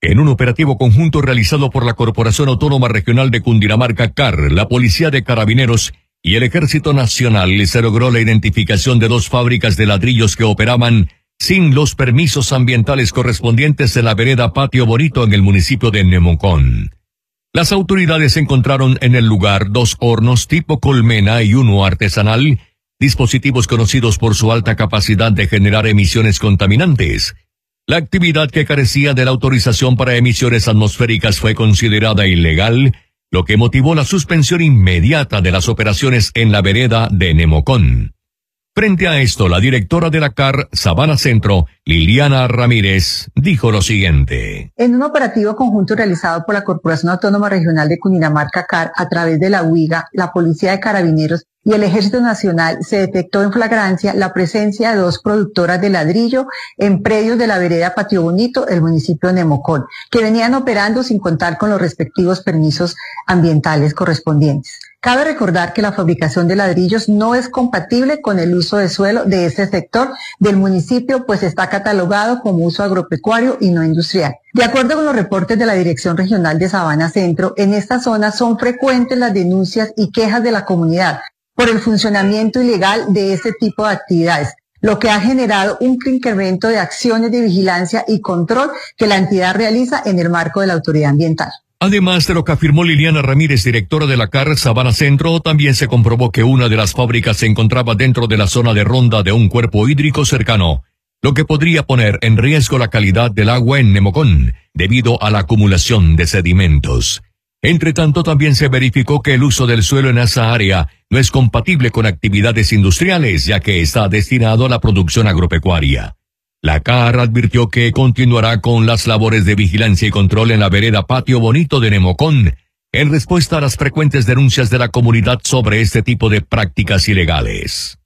En un operativo conjunto realizado por la Corporación Autónoma Regional de Cundinamarca, CAR, la Policía de Carabineros y el Ejército Nacional, se logró la identificación de 2 fábricas de ladrillos que operaban sin los permisos ambientales correspondientes en la vereda Patio Bonito en el municipio de Nemocón. Las autoridades encontraron en el lugar 2 hornos tipo colmena y uno artesanal, dispositivos conocidos por su alta capacidad de generar emisiones contaminantes. La actividad, que carecía de la autorización para emisiones atmosféricas, fue considerada ilegal, lo que motivó la suspensión inmediata de las operaciones en la vereda de Nemocón. Frente a esto, la directora de la CAR Sabana Centro, Liliana Ramírez, dijo lo siguiente. En un operativo conjunto realizado por la Corporación Autónoma Regional de Cundinamarca, CAR, a través de la UIGA, la Policía de Carabineros y el Ejército Nacional, se detectó en flagrancia la presencia de 2 productoras de ladrillo en predios de la vereda Patio Bonito, el municipio de Nemocón, que venían operando sin contar con los respectivos permisos ambientales correspondientes. Cabe recordar que la fabricación de ladrillos no es compatible con el uso de suelo de ese sector del municipio, pues está catalogado como uso agropecuario y no industrial. De acuerdo con los reportes de la Dirección Regional de Sabana Centro, en esta zona son frecuentes las denuncias y quejas de la comunidad por el funcionamiento ilegal de este tipo de actividades, lo que ha generado un incremento de acciones de vigilancia y control que la entidad realiza en el marco de la autoridad ambiental. Además de lo que afirmó Liliana Ramírez, directora de la CAR Sabana Centro, también se comprobó que una de las fábricas se encontraba dentro de la zona de ronda de un cuerpo hídrico cercano, lo que podría poner en riesgo la calidad del agua en Nemocón, debido a la acumulación de sedimentos. Entre tanto, también se verificó que el uso del suelo en esa área no es compatible con actividades industriales, ya que está destinado a la producción agropecuaria. La CAR advirtió que continuará con las labores de vigilancia y control en la vereda Patio Bonito de Nemocón, en respuesta a las frecuentes denuncias de la comunidad sobre este tipo de prácticas ilegales.